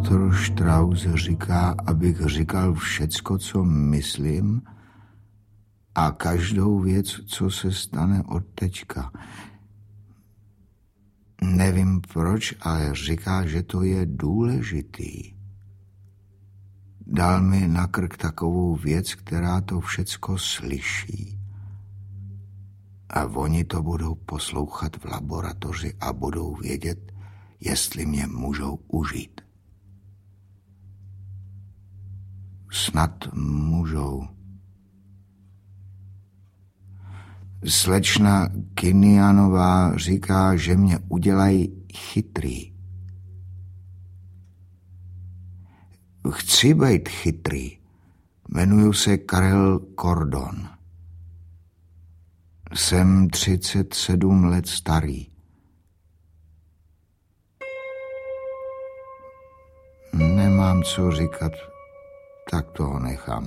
Doktor Strauss říká, abych říkal všecko, co myslím a každou věc, co se stane od teďka. Nevím proč, ale říká, že to je důležitý. Dal mi na krk takovou věc, která to všecko slyší. A oni to budou poslouchat v laboratoři a budou vědět, jestli mě můžou užít. Snad můžou. Slečna Kinianová říká, že mě udělají chytrý. Chci být chytrý. Jmenuji se Karel Kordon. Jsem 37 let starý. Nemám co říkat, tak toho nechám.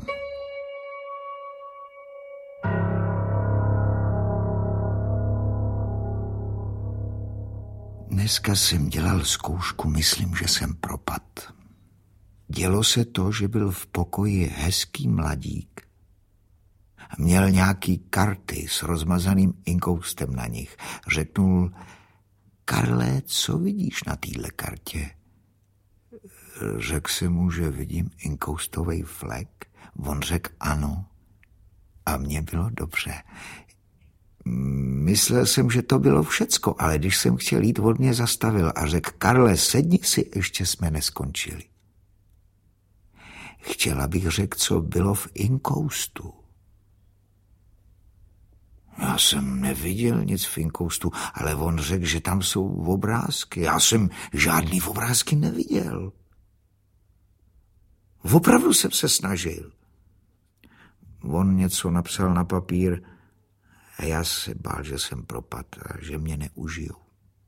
Dneska jsem dělal zkoušku, myslím, že jsem propad. Dělo se to, že byl v pokoji hezký mladík. Měl nějaký karty s rozmazaným inkoustem na nich. Řeknul: Karle, co vidíš na téhle kartě? Řekl jsem mu, že vidím inkoustový flek. On řekl ano. A mně bylo dobře. Myslel jsem, že to bylo všecko, ale když jsem chtěl jít, on mě zastavil a řekl: Karle, sedni si, ještě jsme neskončili. Chtěl, abych řekl, co bylo v inkoustu. Já jsem neviděl nic v inkoustu, ale on řekl, že tam jsou obrázky. Já jsem žádný obrázky neviděl. Opravdu jsem se snažil. On něco napsal na papír a já se bál, že jsem propad a že mě neužijou.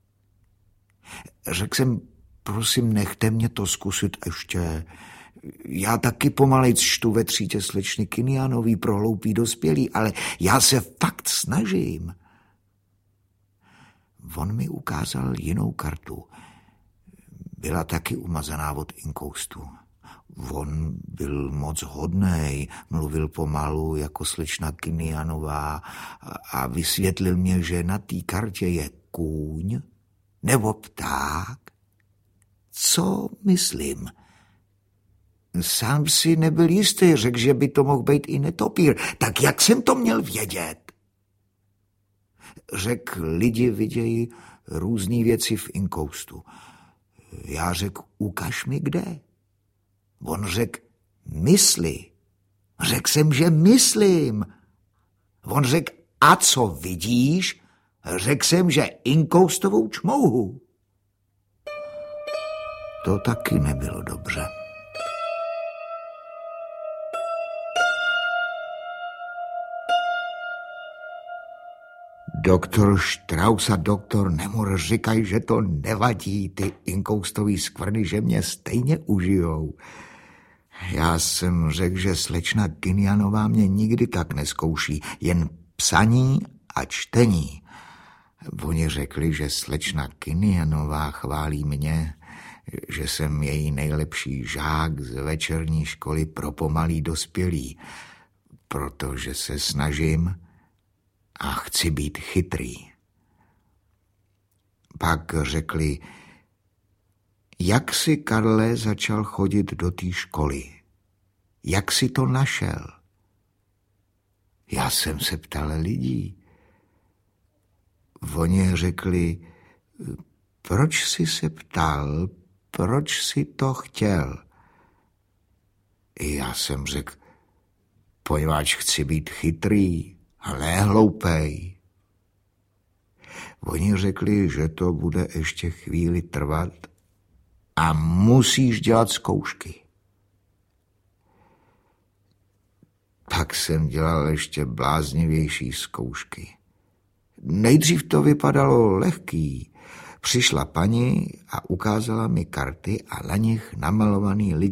Řekl jsem: prosím, nechte mě to zkusit ještě. Já taky pomalejc čtu ve třídě slečny Kinianový pro hloupý dospělí, ale já se fakt snažím. On mi ukázal jinou kartu. Byla taky umazaná od inkoustu. On byl moc hodnej, mluvil pomalu jako slečna Kinianová a vysvětlil mě, že na té kartě je kůň nebo pták. Co myslím? Sám si nebyl jistý, řekl, že by to mohl být i netopír. Tak jak jsem to měl vědět? Řekl: lidi vidějí různý věci v inkoustu. Já řekl: ukaž mi kde. On řekl: mysli. Řekl jsem, že myslím. On řekl: a co vidíš? Řekl jsem, že inkoustovou čmouhu. To taky nebylo dobře. Doktor Strauss a doktor Nemur říkají, že to nevadí, ty inkoustový skvrny, že mě stejně užijou. Já jsem řekl, že slečna Kinianová mě nikdy tak neskouší, jen psaní a čtení. Oni řekli, že slečna Kinianová chválí mě, že jsem její nejlepší žák z večerní školy pro pomalý dospělí, protože se snažím a chci být chytrý. Pak řekli: jak jsi, Karle, začal chodit do té školy? Jak jsi to našel? Já jsem se ptal lidí. Oni řekli: proč jsi se ptal, proč jsi to chtěl? Já jsem řekl: poněvadž chci být chytrý, ale hloupej. Oni řekli, že to bude ještě chvíli trvat a musíš dělat zkoušky. Pak jsem dělal ještě bláznivější zkoušky. Nejdřív to vypadalo lehký. Přišla paní a ukázala mi karty a na nich namalovaný lidi